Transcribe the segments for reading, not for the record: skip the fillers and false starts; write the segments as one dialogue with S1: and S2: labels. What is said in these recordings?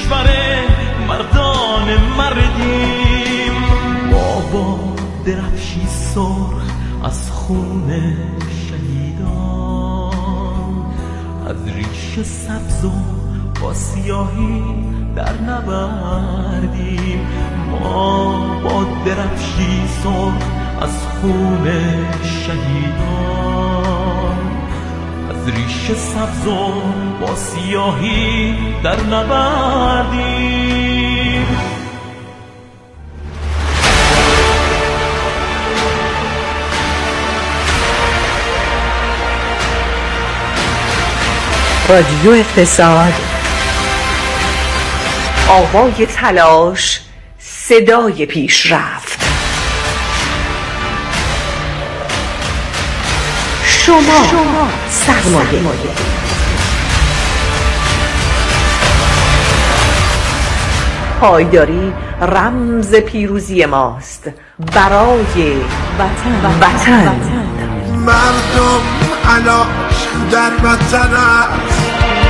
S1: کشور مردان مردیم. بابا درفشی سرخ از خون شهیدان، از ریش سبز و با سیاهی در نبردیم. ما با درفشی سرخ از خون شهیدان، از ریش سبز و با سیاهی در نبردیم.
S2: رادیو اقتصاد، آوای تلاش، صدای پیشرفت. شما سرمایه. پایداری رمز پیروزی ماست برای وطن.
S3: مردم علاش در وطن است.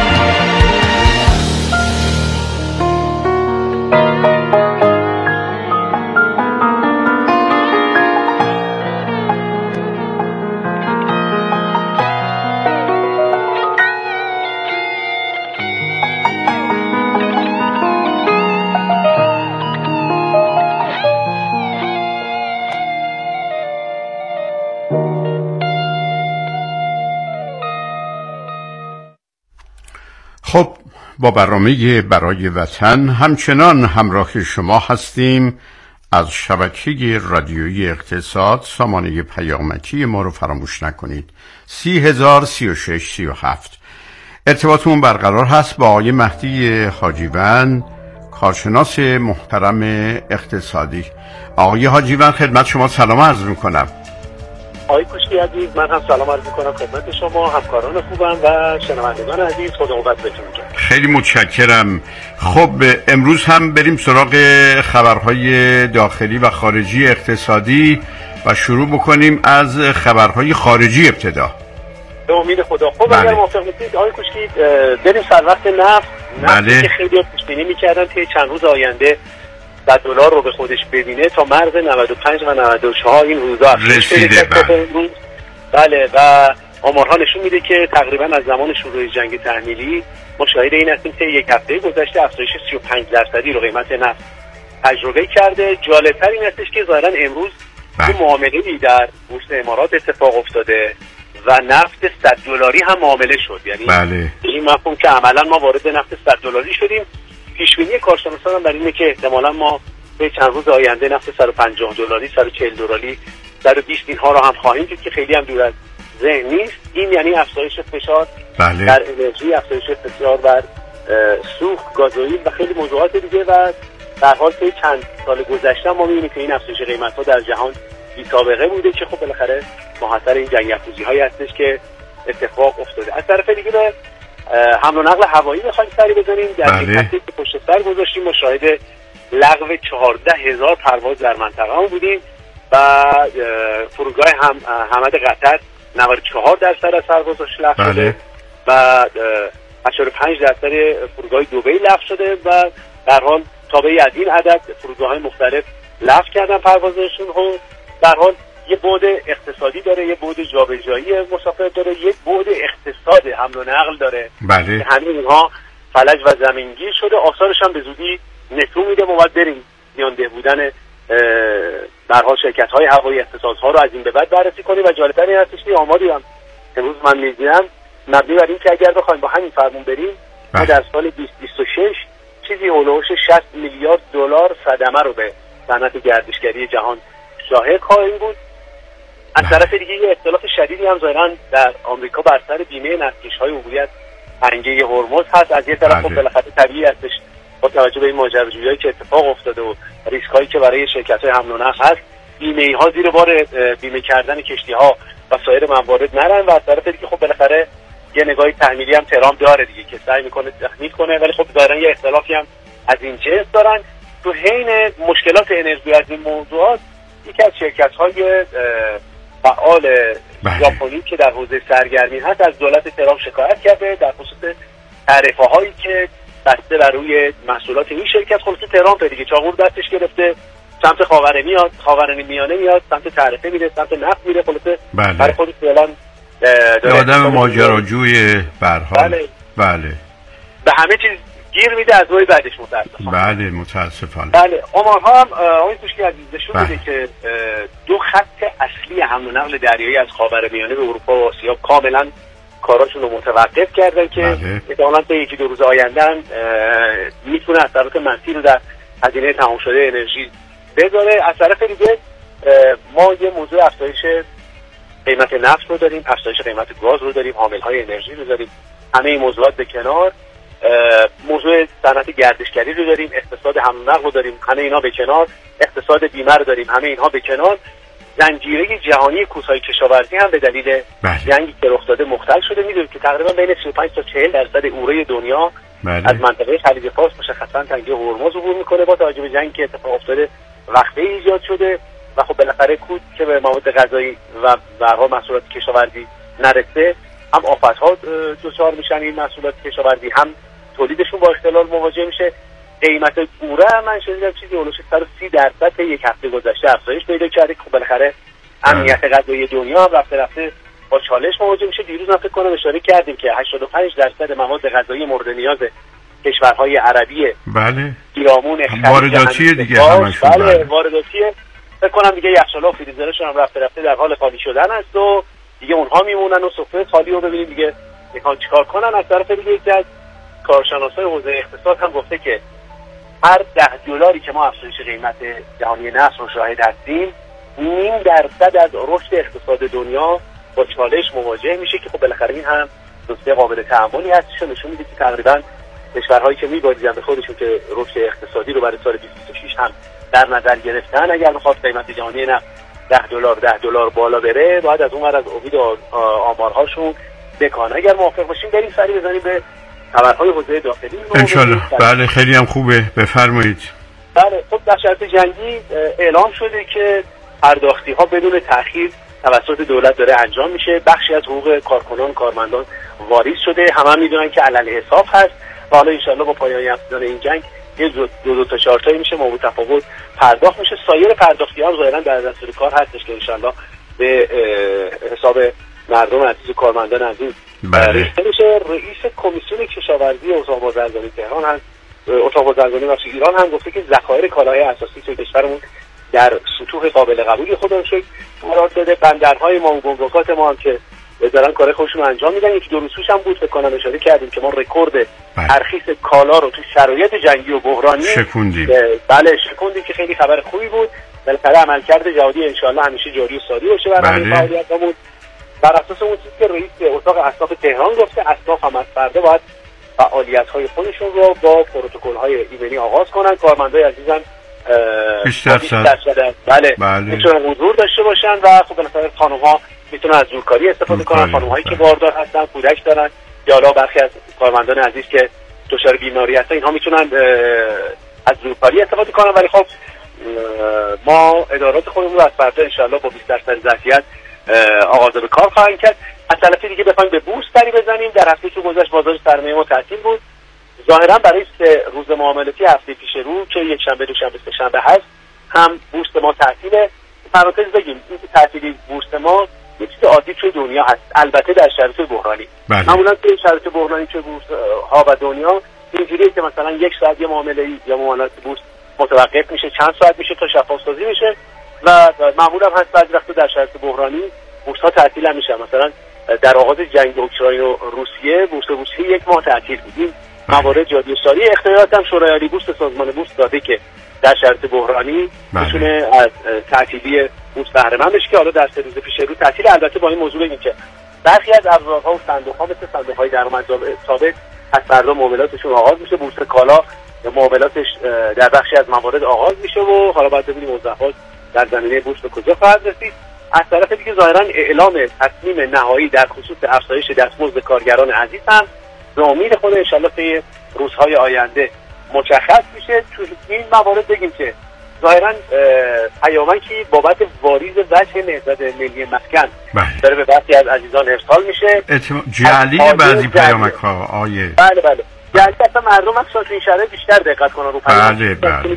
S4: خب با برنامه برای وطن همچنان همراه شما هستیم. از شبکه رادیویی اقتصاد سامانه پیامکی ما رو فراموش نکنید. 303637 ارتباطمون برقرار هست با آقای مهدی حاجیوند، کارشناس محترم اقتصادی. آقای حاجیوند خدمت شما سلام عرض میکنم.
S5: آقای کوشکی عزیز، من هم سلام عرض میکنم خدمت شما، همکاران خوبم و شنوندگان عزیز. خدا قوت بهتون بده.
S4: خیلی متشکرم. خب امروز هم بریم سراغ خبرهای داخلی و خارجی اقتصادی و شروع بکنیم از خبرهای خارجی ابتدا.
S5: به امید خدا. خب اگر موافق باشید آقای کوشکی بریم سر وقت نفت. نفتی که خیلی پیش بینی می‌کردن طی چند روز آینده $100 رو به خودش ببینه تا مرز 95 و 94 این روزا
S4: رسیده.
S5: بله و آمارها نشون میده که تقریبا از زمان شروع جنگ تحمیلی ما شاهد این هستیم که یک هفته گذشته افزایش 35% رو قیمت نفت تجربه کرده. جالب‌تر این هستش که ظاهرا امروز این معامله‌ای در بورس امارات اتفاق افتاده و نفت $100 هم معامله شد. یعنی این مفهوم که عملا ما وارد نفت $100 شدیم. پیشبینی کارشناسان هم بر اینه که احتمالاً ما به چند روز آینده نفت $150 $140 $120 اینها رو هم خواهیم دید که خیلی هم دور از ذهن نیست. این یعنی افزایش فشار در انرژی، افزایش فشار بر سوخت، گازوئیل و خیلی موضوعات دیگه و در حال که چند سال گذشته ما می‌بینیم که این افزایش قیمت‌ها در جهان بی‌سابقه بوده که خب بالاخره مؤثر این جنگ افروزی‌هایی هستش که اتفاق افتاده. از طرف دیگه به حمل و نقل هوایی می‌خوایم سری بزنیم. در این هفته که پشت سر گذاشتیم ما شاهد لغو 14,000 پرواز در منطقه هم بودیم و فرودگاه حمد قطر 94% از پروازش لغو شده و 85% فرودگاه دبی لغو شده و در حال تابعی از این عدد فرودگاه‌های مختلف لغو کردن پروازشون. هم در حال یه بعد اقتصادی داره، یه بعد جابجایی مسافر داره، یه بعد اقتصاد حمل و نقل داره که همین اینها فلج و زمینگیر شده. آثارش هم به زودی نشون میده. ما باید بریم میانده بودن در حال شرکت‌های هوایی اقتصادها رو از این به بعد بررسی کنیم و جالب‌تر این هستش که آماری هم امروز من می‌بینم مبنی بر این که اگر بخوایم با همین فرمون بریم ما در سال 2026 چیزی هولوش $60 میلیارد صدمه رو به صنعت گردشگری جهان شاهد خواهیم بود. از طرف دیگه یه اختلاف شدیدی هم ظاهراً در آمریکا بر سر بیمه نفتکش‌های عبوری تنگه هرمز هست. از یه طرف خب بالاخره طبیعی هستش با توجه به این ماجراجویی که اتفاق افتاده و ریسک‌هایی که برای شرکت‌های حمل و نقل هست، بیمه‌ها زیر بار بیمه کردن کشتی‌ها و سایر موارد نرن و از طرف دیگه خب بالاخره یه نگاهی تحمیلی هم تهران داره دیگه که سعی می‌کنه تخمین کنه، ولی خب ظاهراً یه اختلافی هم از این جنس دارن. تو حین مشکلات انرژی از این موضوعات یکی از شرکت‌های فعال ژاپنی که در حوزه سرگرمی هست از دولت تهران شکایت کرده در خصوص تعرفه‌هایی که بسته بر روی محصولات این شرکت. خلاص ترامپ دیگه چاقو دستش گرفته، سمت خاورمیانه میاد، سمت تعرفه میره، سمت نفت میره. خلاص برای خودش فعلا
S4: آدم ماجراجوی به هر حال. بله
S5: به همه چیز گیر میده از روی بعدش متاسفانه.
S4: بله متاسفانه.
S5: بله آمارها هم آقای توشکی عزیز نشون میده که دو خط اصلی حمل و نقل دریایی از خاورمیانه به اروپا و آسیا کاملا کاراشون رو متوقف کردن که احتمالاً تا یکی دو روز آینده میتونه اثرات منفی رو در هزینه تمام شده انرژی بذاره. از طرف دیگه ما یه موضوع افزایش قیمت نفت رو داریم، افزایش قیمت گاز رو داریم، حامل‌های انرژی رو داریم. همه این موضوعات به کنار، موضوع صنعت گردشگری رو داریم، اقتصاد حمل و نقل رو داریم، همه اینا به کنار، اقتصاد بیمه رو داریم، همه اینها به کنار. زنجیره جهانی کوسهای کشاورزی هم به دلیل جنگی که رخ داده مختل شده. میدونید که تقریبا بین 35 تا 40% اوره دنیا از منطقه خلیج فارس مشخصا تنگه هرمز عبور میکنه. با توجه به جنگی که اتفاق افتاده وقفه ایجاد شده و خب بالاخره کود که به مواد غذایی و برها محصولات کشاورزی نرسه، هم آفت‌ها دچار میشن این محصولات کشاورزی، هم تولیدشون با اختلال مواجه میشه. قیمت اوره من شنیدم چیزی اولش 130% یک هفته گذشته افزایش پیدا کرده که بالاخره امنیت غذایی دنیا هم رفته با چالش مواجه میشه. دیروز من فکر کنم اشاره کردیم که 85% مواد غذایی مورد نیاز کشورهای عربی
S4: بله
S5: پیرامون
S4: وارداتیه دیگه همشون.
S5: بله وارداتیه. فکر کنم دیگه یخچال‌ها و فریزرشون هم رفته در حال خالی شدن است و دیگه اونها میمونن و سفره خالی رو ببینیم دیگه میخوان چیکار کنن. از طرف دیگه یکی از کارشناسای حوزه اقتصاد هم گفته که هر $10 که ما افزایش قیمت جهانی نفت رو شاهد هستیم 0.5% از رشد اقتصاد دنیا با چالش مواجه میشه که خب بالاخره این هم نکته قابل تأملی هستش. نشون میده که تقریبا کشورهایی که میباریدن به خودشون که رشد اقتصادی رو برای سال 2026 هم در نظر گرفتن، اگر بخواد قیمت جهانی نفت $10 بالا بره باید از اون ور از امید آمارهاشون بکنن. اگر موافق باشیم بریم سری بزنیم به خبرهای حوزه داخلی
S4: انشالله. بله خیلی هم خوبه، بفرمایید.
S5: بله خب در شرایط جنگی اعلام شده که پرداختی ها بدون تأخیر توسط دولت داره انجام میشه. بخشی از حقوق کارمندان واریز شده، همه میدونن که علل حساب هست و حالا انشالله با پایان یافتن این جنگ یه دو تا چهار تایی میشه ما تفاوت پرداخت میشه. سایر پرداختی ها ظاهرا در دستور کار هستش که انشالله به حساب مردم عزیز و کارمندان عزیز رئیس کمیسیون کشاورزی اتاق بازرگانی تهران هم اتاق بازرگانی ایران هم گفته که ذخایر کالاهای اساسی توی کشورمون در سطوح قابل قبولی خودمون شد قرار داده. بندرهای ما و گمرکات ما هم که دارن کار خودشون رو انجام میدن. یکی دو روز پیش هم بود فکر کنم اشاره کردیم که ما رکورد ترخیص کالا رو توی شرایط جنگی و بحرانی شکوندیم. بله شکوندیم که خیلی خبر خوبی بود. بالاخره عملکرد جهادی ان شاء الله همیشه جاری و ساری باشه برای این فعالیتمون. بر اساس اون چیزی که رئیس اتاق اصناف تهران گفته، اصناف هم از فردا باید فعالیت‌های خودشون رو با پروتکل‌های ایمنی آغاز کنن. کارمندای عزیزم 20% بله میتونن حضور داشته باشن و خب بالاخره خانم‌ها میتونن از زورکاری استفاده کنن. خانم‌هایی که باردار هستن، کودک دارن یا حالا برخی از کارمندان عزیز که دچار بیماری هستن اینها میتونن از زورکاری استفاده کنن. ولی خب ما ادارات خودمون رو از فردا ان شاءالله با 20% ظرفیت آغاز به کار خواهیم کرد. از طرف دیگه بخوایم به بورس سری بزنیم، در هفته که گذشت بازار سرمایه ما تعطیل بود. ظاهرا برای 3 روز معاملاتی هفته پیش رو که یک شنبه، دوشنبه، سه‌شنبه هست هم بورس ما تعطیله. پرانتز بگیم این تعطیلی بورس ما یه چیز عادی توی دنیا هست، البته در شرایط بحرانی. معمولا توی شرایط بحرانی توی بورس ها و دنیا اینجوریه که مثلا 1 ساعت یه معامله یا معاملات بورس متوقف میشه، چند ساعت میشه تا شفاف سازی میشه و معمولا هست بعضی وقتا در شرایط بحرانی بورس ها تعطیل هم میشه. مثلا در آغاز جنگ اوکراین و روسیه بورس روسیه 1 ماه تعطیل بود. موارد جاری و ساری اختیارات هم شورای عالی بورس سازمان بورس داده که در شرایط بحرانی میتونه از تعطیلی بورس بهره مند بشه که حالا در 3 روز پیش رو تعطیل. البته با این موضوع بگیم که برخی از ابزارها و صندوق‌ها مثل صندوق‌های درآمد ثابت از فردا معاملاتشون آغاز میشه. بورس کالا معاملاتش در بخشی از موارد آغاز میشه و حالا باید ببینیم موضوعات در زمینه بورس به کجا خواهد رسید. از طرف دیگه ظاهرا اعلام تصمیم نهایی در خصوص افزایش دستمزد کارگران عزیز هم به امید خود ان شاءالله طی روزهای آینده مشخص میشه. تو این موارد بگیم که ظاهرا پیامکی بابت واریز وجه نهضت ملی مسکن داره به برخی از عزیزان ارسال میشه.
S4: جعلی بعضی پیامک‌ها آیه
S5: بله یعنی اصلا مردم اصلا تو این شرایط بیشتر دقت کنن رو
S4: بله.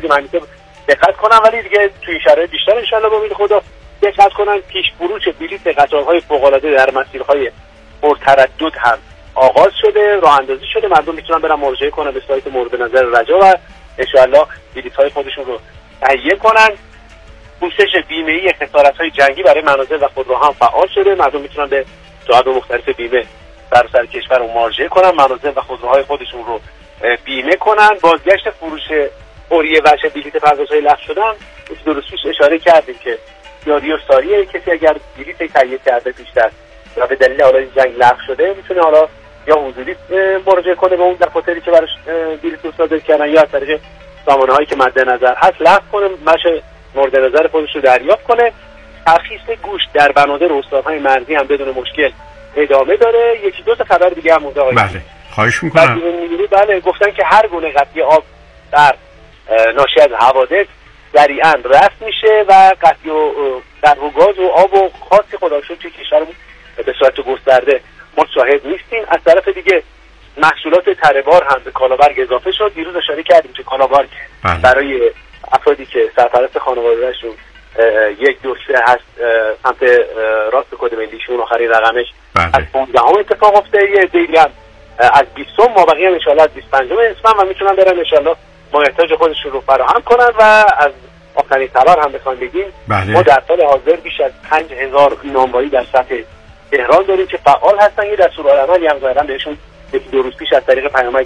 S5: دقت کنن، ولی دیگه تو این شرایط بیشتر ان شاءالله با امید خدا دقت کنن. پیش فروش بلیط قطارهای فوق‌العاده در مسیرهای پرتردد هم آغاز شده، راه اندازی شده، مردم میتونن برن مراجعه کنن به سایت مورد نظر رجا و ان شاءالله بلیط‌های خودشون رو تهیه کنن. پوشش بیمه‌ای خسارت‌های جنگی برای منازل و خودروها هم فعال شده، مردم میتونن به جهات مختلف بیمه سراسر کشور رو مراجعه کنن، منازل و خودروهای خودشون رو بیمه کنن. بازگشت فروش فوری وجه بلیط پروازهای لغو شدن، درست پیش اشاره کردیم که یاری و ساریه کسی اگر بلیط تهیه کرده پیشتر و به دلیل حالا جنگ لغو شده میتونه حالا یا حضوری مراجعه کنه به اون دفاتری که براش بلیط صادر کردن یا از طریق سامانه‌هایی که مد نظر هست لغو کنه، مشه مورد نظر خودش رو دریافت کنه. ترخیص گوشت در بنادر استان‌های مرزی هم بدون مشکل ادامه داره. یکی دو تا خبر دیگه هم مونده.
S4: بله خواهش می‌کنم.
S5: بله گفتن که هر گونه قطعی آب در ناشی از حوادث سریعا رفع میشه و قطعی در و گاز و آب و خاصی خدا رو شکر توی کشورمون به صورت گسترده ما شاهد نیستیم. از طرف دیگه محصولات تره‌بار هم به کالابرگ اضافه شد. دیروز اشاره کردیم که کالابرگ برای افرادی که سرپرست خانواده‌شون یک دوسه هست سمت راست کد ملیشون آخرین رقمش از 15 اتفاق افتاده. یه دیگه هم از 20 ما بقیه هم انشالله از 25 اسفند و میتونن برن انشالله محتاج خودشون رو فراهم کنن. و از آخرین خبر هم بخوام بگیم ما در سال حاضر بیش از 5000 نانوایی در سطح تهران داریم که فعال هستن. یه دستورالعملی هم ظاهرا بهشون یکی دو روز پیش از طریق پیامک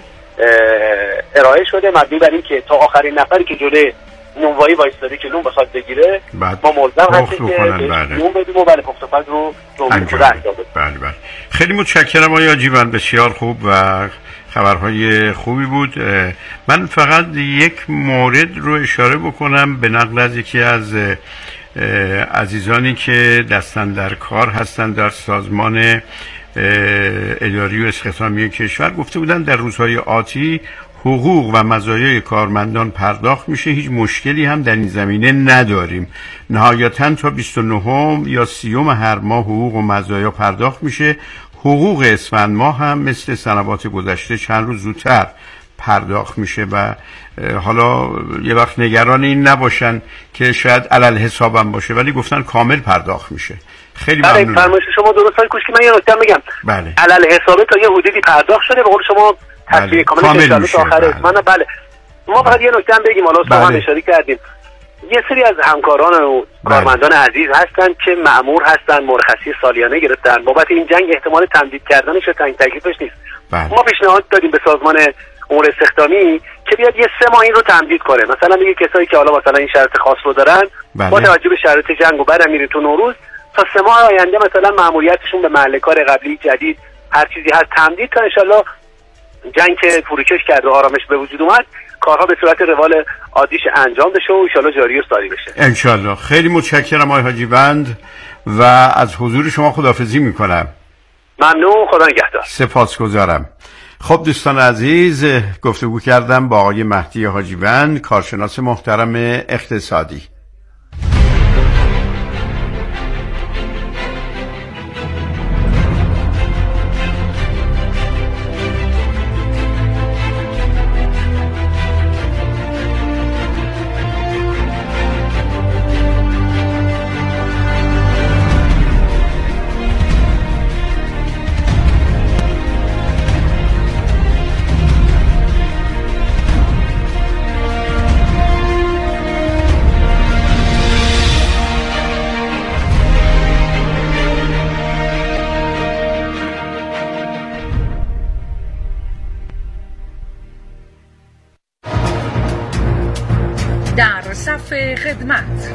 S5: ارائه شده مبنی بر این که تا آخرین نفری که جلوی نونوایی وایستاده که نون بخواد بگیره ما ملزم هستیم که نون بدیم و بله پخت و پز رو انجام بدیم.
S4: بله. خیلی متشکرم آقای حاجیوند، بسیار خوب و خبرهای خوبی بود. من فقط یک مورد رو اشاره بکنم به نقل از یکی از عزیزانی که دستن در کار هستند در سازمان اداری و استخدامی کشور. گفته بودن در روزهای آتی حقوق و مزایای کارمندان پرداخت میشه، هیچ مشکلی هم در این زمینه نداریم. نهایتاً تا 29 یا 30 هر ماه حقوق و مزایا پرداخت میشه. حقوق اسفند ماه هم مثل سنوات گذشته چند روز زودتر پرداخت میشه و حالا یه وقت نگران این نباشن که شاید علل حسابم باشه، ولی گفتن کامل پرداخت میشه. خیلی ممنونم.
S5: بله فرمایش شما درست های کوشکی. من یه نکته بگم.
S4: بله.
S5: علل حسابه تا یه حدودی پرداخت شده به قول شما تصفیه کامل میشه تا آخر اسفند. بله. ما فقط یه نکته هم بگیم، حالا شما هم اشاره کردیم. یه سری از همکاران و کارمندان عزیز هستن که مأمور هستن، مرخصی سالیانه گرفتن. بابت این جنگ احتمال تمدید کردنش و تکلیفش نیست. ما پیشنهاد دادیم به سازمان امور استخدامی که بیاد یه 3 ماه این رو تمدید کنه. مثلا میگه کسایی که حالا مثلا این شرط خاص رو دارن با توجه به شرایط جنگ و بعد میرین تو نوروز تا 3 ماه آینده مثلا مأموریتشون به محل کار قبلی جدید هر چیزی هست تمدید تا ان شاءالله جنگ که فروکش کرد و آرامش به وجود اومد کارها به صورت روال عادیش انجام بشه و ان شاءالله جاری و ساری بشه
S4: ان شاءالله. خیلی متشکرم آقای حاجیوند و از حضور شما خداحافظی میکنم.
S5: ممنون، خدا نگهدار.
S4: سپاسگزارم. خب دوستان عزیز، گفتگو کردم با آقای مهدی حاجیوند، کارشناس محترم اقتصادی.
S2: در صف خدمت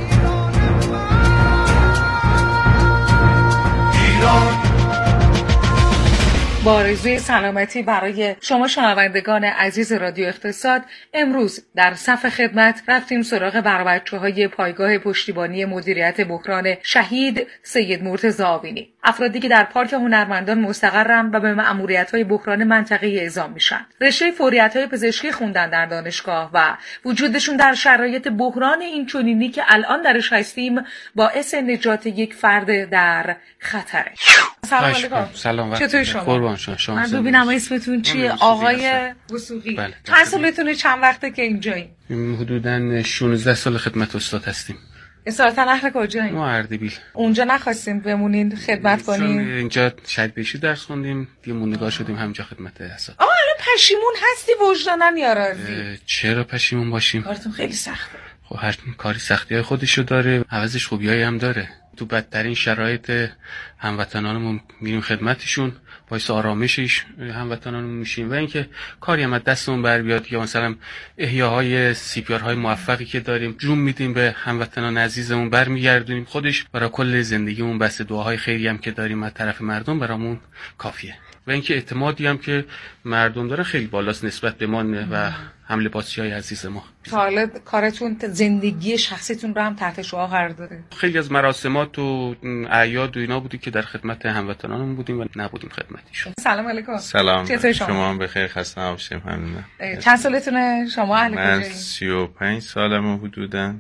S2: با آرزوی سلامتی برای شما شنوندگان عزیز رادیو اقتصاد، امروز در صف خدمت رفتیم سراغ بربچه‌های پایگاه پشتیبانی مدیریت بحران شهید سید مرتضی آوینی، افرادی که در پارک هنرمندان مستقرن و به مأموریت‌های بحران منطقه‌ای اعزام میشن. رشته فوریت‌های پزشکی خوندن در دانشگاه و وجودشون در شرایط بحران اینچنینی که الان درش هستیم باعث نجات یک فرد در خطره. سلام علیکم.
S6: سلام.
S2: چطور شما؟
S6: قربان شما.
S2: من ببینم اسمتون چیه؟ آقای وثوقی.
S6: بله.
S2: چند سالتونه؟ چند وقته که اینجایی؟
S6: حدوداً 16 سال خدمت استاد هستیم.
S2: اصالتا اهل کجاییم؟
S6: ما اردبیل.
S2: اونجا نخواستیم بمونین خدمت کنیم؟
S6: اینجا شهید بهشتی درس خوندیم، دیگه موندگار شدیم همینجا خدمت اساتید.
S2: آقا الان پشیمون هستی وجدانن یا راضی؟
S6: چرا پشیمون باشیم؟
S2: کارتون خیلی سخته.
S6: خب هر کاری سختی‌های خودشو داره، عوضش خوبیایی هم داره. تو بدترین شرایط هموطنانمون میریم خدمتشون، باعث آرامشش هموطنانمون میشیم و اینکه کاری هم از دستمون بر بیاد یا مثلا احیاهای CPR-های موفقی که داریم جون میدیم به هموطنان عزیزمون برمیگردونیم، خودش برای کل زندگیمون بس دعاهای خیری هم که داریم از طرف مردم برامون کافیه. و اینکه اعتمادی هم که مردم داره خیلی بالاست نسبت به ما و هم لباسی‌های عزیز ما.
S2: حالا کارتون زندگی شخصیتون رو هم تحت شعاع قرار داره؟
S6: خیلی از مراسمات و اعیاد و اینا بودی که در خدمت هموطنانمون بودیم و نبودیم خدمتشون.
S2: سلام علیکم.
S7: سلام.
S2: چطور
S7: شما هم بخیر، خسته نباشید. ممنونم.
S2: چند سالتونه شما؟ اهل کجایی؟
S7: من 35 سالمه حدوداً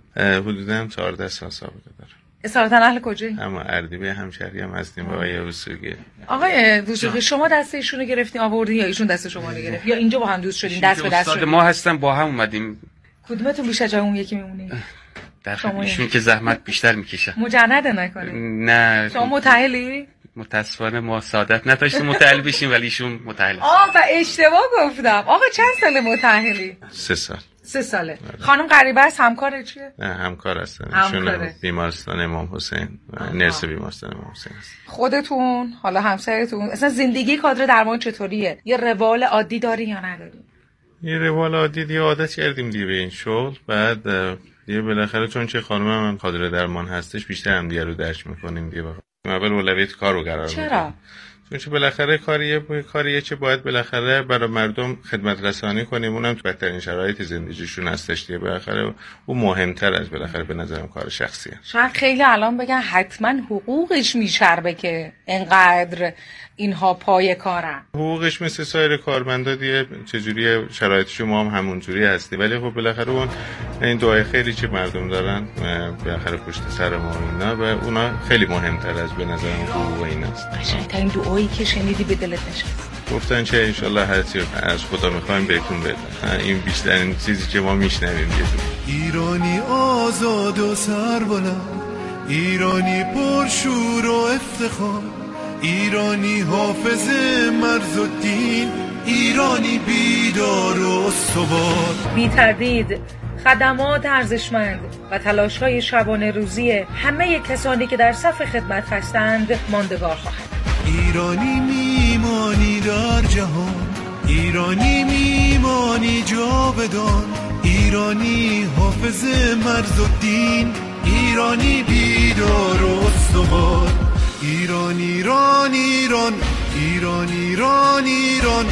S7: 14 سال سابقه دارم.
S2: اصالتا اهل کجایی؟
S7: اما اردبیل همشهری هم هستیم با آقای وثوقی.
S2: آقای وثوقی شما دست ایشونو گرفتین آوردین یا ایشون دست شما رو گرفت یا اینجا با هم دوست شدین دست به دست شدین؟
S6: ما هستن با هم اومدیم.
S2: کدومتون بیشتر جای اون یکی میمونی؟
S6: در ایشون که زحمت بیشتر میکشه.
S2: مجرد نکنین.
S6: نه.
S2: شما متأهلی؟
S6: متاسفانه ما سعادت نداشتیم متأهل بشیم ولی ایشون متأهل.
S2: و اشتباه گفتم. آقا چند سال متأهلی؟
S7: 3 سال.
S2: 3 ساله. خانم غریبه است، همکار چیه؟
S7: نه همکار هستن. ایشون بیمارستان امام حسین، نرس بیمارستان امام حسین است.
S2: خودتون حالا همسرتون اصلا زندگی کادر درمان چطوریه؟ یه روال عادی داری یا نداری؟
S7: یه روال عادی دیگه عادت کردیم دیگه به این شغل. بعد دیگه بالاخره چون چه خانمم هم کادر درمان هستش بیشتر هم دیگه رو درک می‌کنیم دیگه. اول اولویت کارو قرار میدیم.
S2: چرا؟
S7: چون بالاخره کاریه چه باید بالاخره برای مردم خدمت رسانی کنیم، اونم تو بدترین شرایط زندگیشون هستش دیگه. بالاخره اون مهمتر از بالاخره به نظرم کار شخصیه.
S2: شاید خیلی الان بگن حتما حقوقش میچربه که اینقدر اینها پای کارن.
S7: حقوقش مثل سایر کارمندا دیگه چجوری شرایط شما هم همونجوری هستی، ولی خب بالاخره اون این دعای خیری که مردم دارن بالاخره پشت سر ما اینا و اونا خیلی مهمتر از به نظر حقوق ایناست.
S2: قشنگترین دعایی که شنیدی به دلت نشست؟
S7: گفتن که ان شاءالله هر چی از خدا میخوایم بهتون بده. این بیشترین چیزی که ما میشنویم دیگه.
S3: ایرانی آزاد و سربلند، ایرانی پرشور و افتخار، ایرانی حافظ مرز و دین، ایرانی بیدار و استوار.
S2: بی تردید خدمات ارزشمند و تلاش‌های شبانه روزی همه کسانی که در صف خدمت هستند ماندگار خواهد.
S3: ایرانی میمانی در جهان، ایرانی میمانی جاودان، ایرانی حافظ مرز و دین، ایرانی بیدار و استوار. ایران ایران ایران ایران ایران ایران.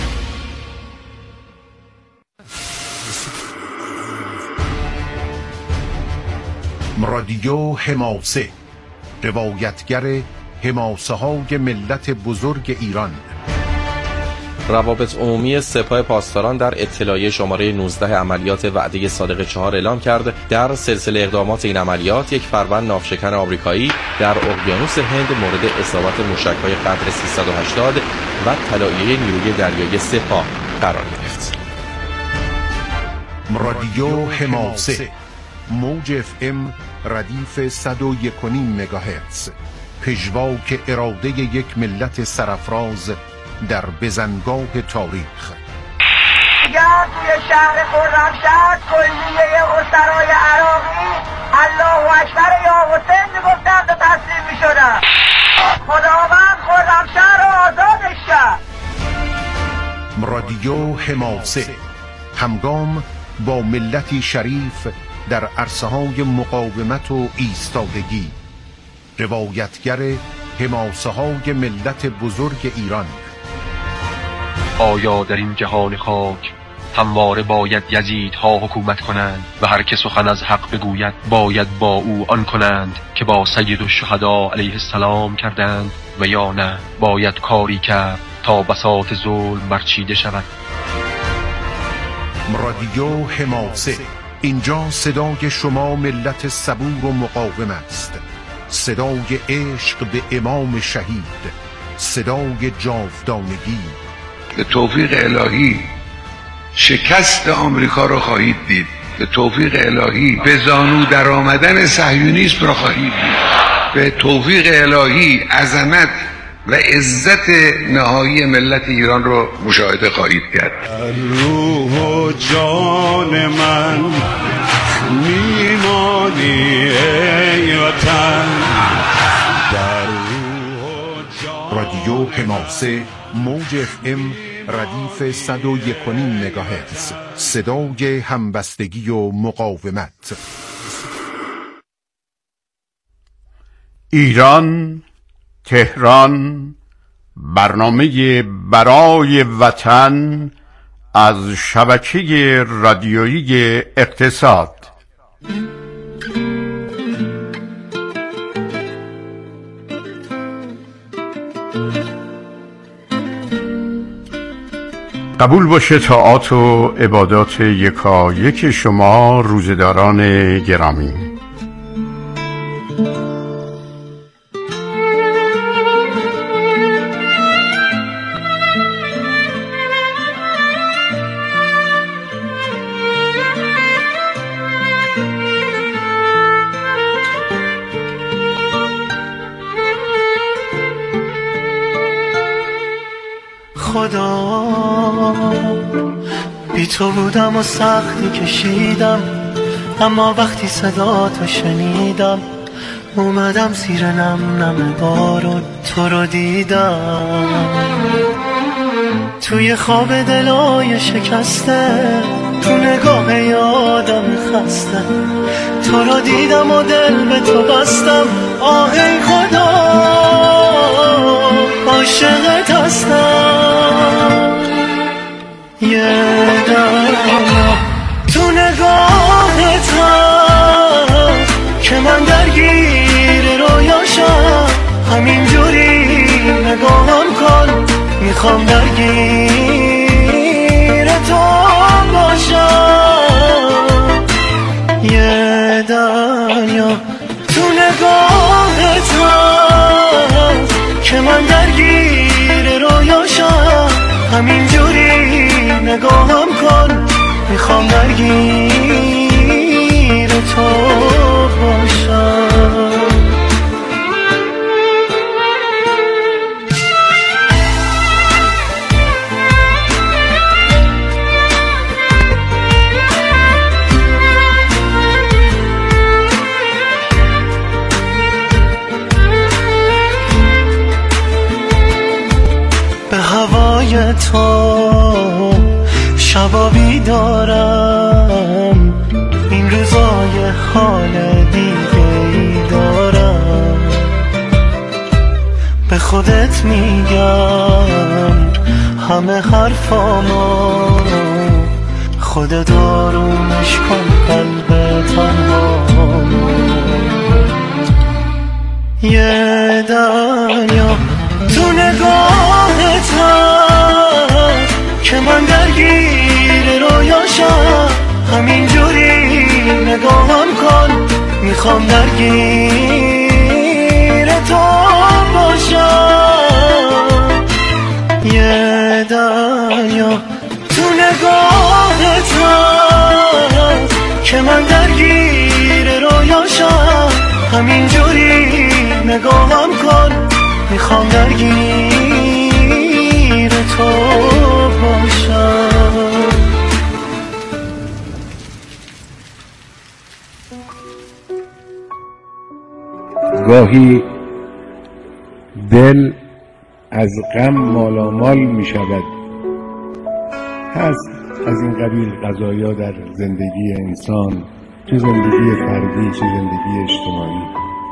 S8: رادیو حماسه، روایتگر حماسه‌های ملت بزرگ ایران.
S9: روابط عمومی سپاه پاسداران در اطلاعیه شماره 19 عملیات وعده صادق 4 اعلام کرد در سلسله اقدامات این عملیات یک فروند ناوشکن آمریکایی در اقیانوس هند مورد اصابت موشک‌های قدر 380 و طلایه نیروی دریایی سپاه قرار گرفت.
S8: رادیو حماسه، موج FM ردیف 101.5 مگاهرتز، پژواک اراده یک ملت سرافراز در بزنگاه تاریخ.
S10: دیگر توی شهر خرمشهر کلیه اسرای عراقی الله اکبر یا حسین میگفتن و تسلیم میشدن. خداوند خرمشهر رو آزادش کرد.
S8: رادیو حماسه، همگام با ملتی شریف در عرصه‌های مقاومت و ایستادگی، روایتگر حماسه‌های ملت بزرگ ایران.
S11: آیا در این جهان خاک همواره باید یزیدها حکومت کنند و هر که سخن از حق بگوید باید با او آن کنند که با سید الشهدا علیه السلام کردند و یا نه باید کاری کرد تا بساط ظلم برچیده شود؟
S8: رادیو حماسه، اینجا صدای شما ملت صبور و مقاوم است، صدای عشق به امام شهید، صدای جاودانگی.
S12: به توفیق الهی شکست آمریکا رو خواهید دید. به توفیق الهی به زانو در آمدن صهیونیسم رو خواهید دید. به توفیق الهی عظمت و عزت نهایی ملت ایران رو مشاهده خواهید کرد.
S3: روح و جان من میمانی ای وطن.
S8: رادیو حماسه موج FM ردیف 101.5 مگاهرتز، صدای همبستگی و مقاومت.
S4: ایران، تهران، برنامه برای وطن از شبکه رادیویی اقتصاد. قبول باشه طاعات و عبادات یکایک شما روزداران گرامی.
S1: خدا بی تو بودم و سختی کشیدم، اما وقتی صدا تو شنیدم اومدم زیر نم نم بارون تو رو دیدم. توی خواب دلای شکسته، تو نگاه یادم خسته، تو رو دیدم و دل به تو بستم. آه ای خدا عاشقت هستم. یه دنیا تو نگاهت هست که من درگیر رویاشم. همینجوری نگاهم کن، میخوام درگیر تو باشم. یه دنیا تو نگاهت هست که من درگیر رویاشم. همینجوری نگاهم کن، میخوام درگیر تو باشم. تو شبا بیدارم، این روزای حال دیگه ای دارم. به خودت میگم همه حرفامو، خودت آرومش کن قلب تنهامو. یه دنیا تو نگاهت هست که من درگیر رویاشم. همینجوری نگاهم کن، میخوام درگیر تو باشم. یه دنیا تو نگاهت هست که من درگیر رویاشم. همینجوری نگاهم کن، میخوام درگیر تو باشم.
S13: گاهی دل از غم مالامال می شود. هست از این قبیل قضایا در زندگی انسان، چه زندگی فردی چه زندگی اجتماعی.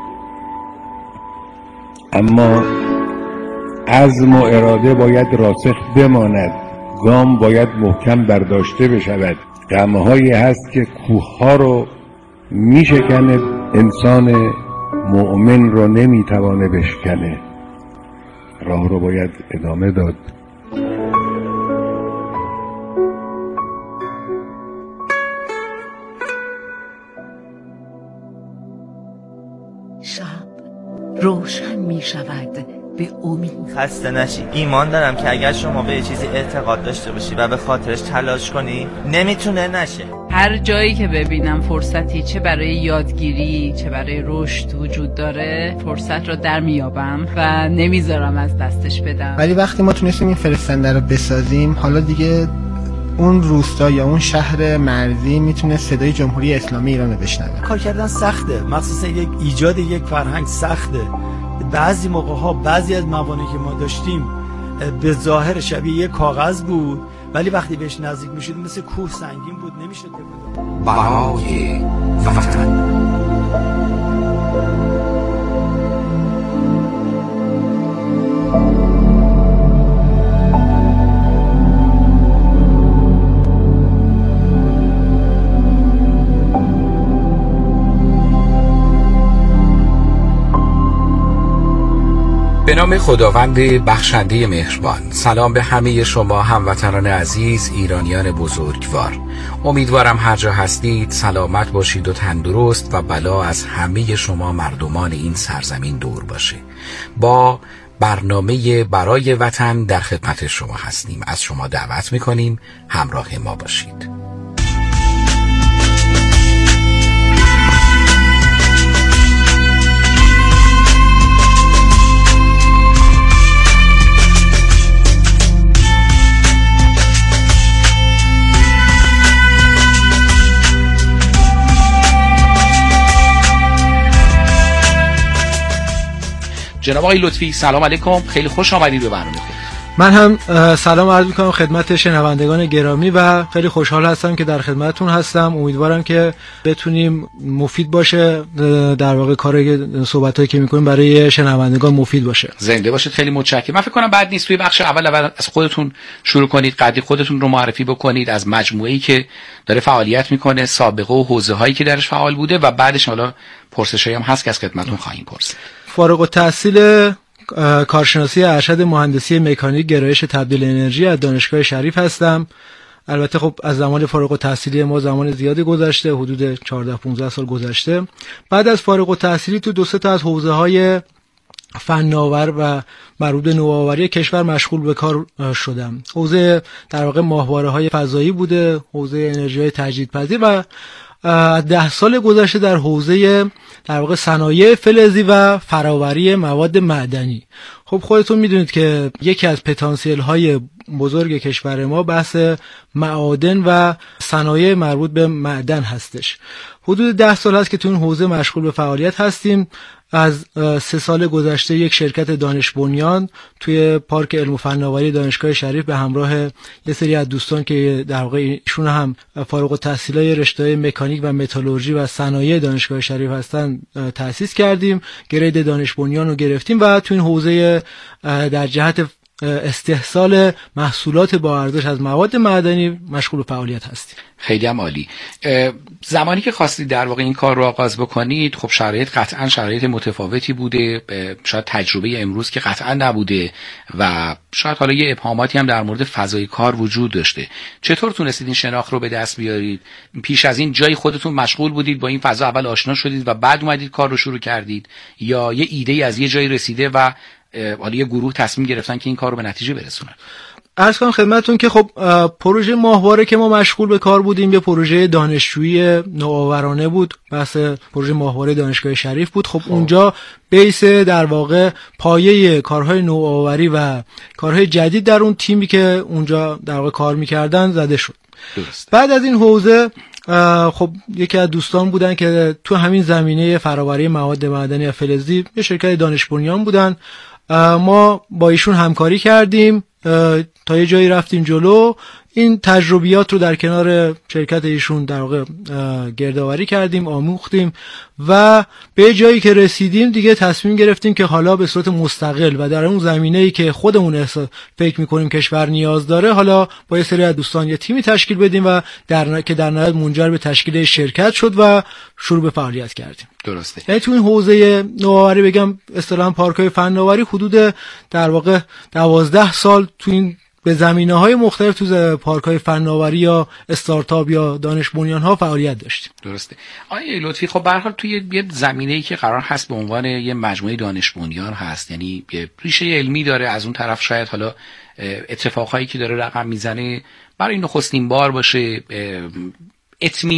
S13: اما عزم و اراده باید راسخ بماند، گام باید محکم برداشته بشود. غمهایی هست که کوهها رو میشکنه، انسان مؤمن رو نمیتوانه بشکنه. راه رو باید ادامه داد.
S14: شب روشن می شود به امید.
S15: خسته نشی. ایمان دارم که اگر شما به چیزی اعتقاد داشته باشی و به خاطرش تلاش کنی نمیتونه نشه.
S16: هر جایی که ببینم فرصتی چه برای یادگیری چه برای رشد وجود داره فرصت رو در میابم و نمیذارم از دستش بدم.
S17: ولی وقتی ما تونستیم این فرستنده رو بسازیم حالا دیگه اون روستا یا اون شهر مرزی میتونه صدای جمهوری اسلامی ایران رو بشنوه.
S18: کار کردن سخته، مخصوصا ایجاد یک فرهنگ سخته. بعضی موقع‌ها بعضی از موانعی که ما داشتیم به ظاهر شبیه یک کاغذ بود ولی وقتی بهش نزدیک میشدیم مثل کوه سنگین بود، نمیشد
S19: برای وطن.
S20: به نام خداوند بخشنده مهربان. سلام به همه شما هموطنان عزیز، ایرانیان بزرگوار. امیدوارم هر جا هستید سلامت باشید و تندرست و بلا از همه شما مردمان این سرزمین دور باشه. با برنامه برای وطن در خدمت شما هستیم. از شما دعوت میکنیم همراه ما باشید.
S21: جناب آقای لطفی سلام علیکم، خیلی خوش آمدید به برنامه.
S22: من هم سلام عرض میکنم خدمت شنوندگان گرامی و خیلی خوشحال هستم که در خدمتتون هستم. امیدوارم که بتونیم مفید باشه، در واقع کار صحبتایی که میکنیم برای شنوندگان مفید باشه.
S21: زنده باشید، خیلی متشکرم. من فکر کنم بعد نیست توی بخش اول از خودتون شروع کنید، قدری خودتون رو معرفی بکنید، از مجموعه‌ای که داره فعالیت میکنه، سابقه و حوزه‌هایی که درش فعال بوده و بعدش حالا پرسشایی هم هست که از خدمتتون خواهیم پرسید.
S22: فارغ التحصیل کارشناسی ارشد مهندسی مکانیک گرایش تبدیل انرژی از دانشگاه شریف هستم. البته خب از زمان فارغ التحصیلی ما زمان زیادی گذشته، حدود 14-15 سال گذشته. بعد از فارغ التحصیلی تو 2-3 تا از حوزه‌های فناور و مربوط به نوآوری کشور مشغول به کار شدم. حوزه در واقع ماهواره‌های فضایی بوده، حوزه انرژی‌های تجدیدپذیر و 10 سال گذشته در حوزه در واقع صنایع فلزی و فراوری مواد معدنی. خب خودتون میدونید که یکی از پتانسیل های بزرگ کشور ما بحث معادن و صنایع مربوط به معدن هستش. حدود 10 سال هست که تو این حوزه مشغول به فعالیت هستیم. از 3 سال گذشته یک شرکت دانش بنیان توی پارک علم و فناوری دانشگاه شریف به همراه یه سری از دوستان که در واقع ایشون هم فارغ التحصیلای رشته‌های مکانیک و متالورژی و صنایع دانشگاه شریف هستن تأسیس کردیم. گرید دانش بنیان رو گرفتیم و تو این حوزه در جهت استحصال محصولات با ارزش از مواد معدنی مشغول به فعالیت هستیم.
S21: خیلی هم عالی. زمانی که خواستید در واقع این کار رو آغاز بکنید خب شرایط قطعا شرایط متفاوتی بوده، شاید تجربه امروز که قطعا نبوده و شاید حالا یه ابهاماتی هم در مورد فضای کار وجود داشته. چطور تونستید این شناخت رو به دست بیارید؟ پیش از این جای خودتون مشغول بودید با این فضا، اول آشنا شدید و بعد اومدید کار رو شروع کردید، یا یه ایده از یه جایی رسیده و حالا یه گروه تصمیم گرفتن که این کار رو به نتیجه برسونن؟
S22: عرض کنم خدمتتون که خب پروژه ماهواره که ما مشغول به کار بودیم یه پروژه دانشجویی نوآورانه بود، بحث پروژه ماهواره دانشگاه شریف بود. خب اونجا بیس در واقع پایه کارهای نوآوری و کارهای جدید در اون تیمی که اونجا در واقع کار میکردن زده شد.
S21: درست.
S22: بعد از این حوزه خب یکی از دوستان بودن که تو همین زمینه فراوری مواد معدنی و فلزی یه شرکت دانش بنیان بودن، ما با ایشون همکاری کردیم تا یه جایی رفتیم جلو. این تجربیات رو در کنار شرکت ایشون در واقع گردآوری کردیم، آموختیم و به جایی که رسیدیم دیگه تصمیم گرفتیم که حالا به صورت مستقل و در اون زمینه‌ای که خودمون فکر می‌کنیم کشور نیاز داره حالا با یه سری از دوستان یه تیمی تشکیل بدیم و که در نهایت منجر به تشکیل شرکت شد و شروع به فعالیت کردیم.
S21: درسته.
S22: یعنی تو این حوزه نوآوری بگم اصطلاحاً پارک‌های فناوری حدود در واقع 12 سال تو این به زمینه‌های مختلف تو پارک‌های فناوری یا استارتاپ یا دانش بنیان‌ها فعالیت داشتیم.
S21: درسته. آقای لطفی، خب به هر حال توی یه زمینه‌ای که قرار هست به عنوان یه مجموعه دانش بنیان هست، یعنی یه ریشه علمی داره، از اون طرف شاید حالا اتفاقایی که داره رقم میزنه برای نخستین بار باشه،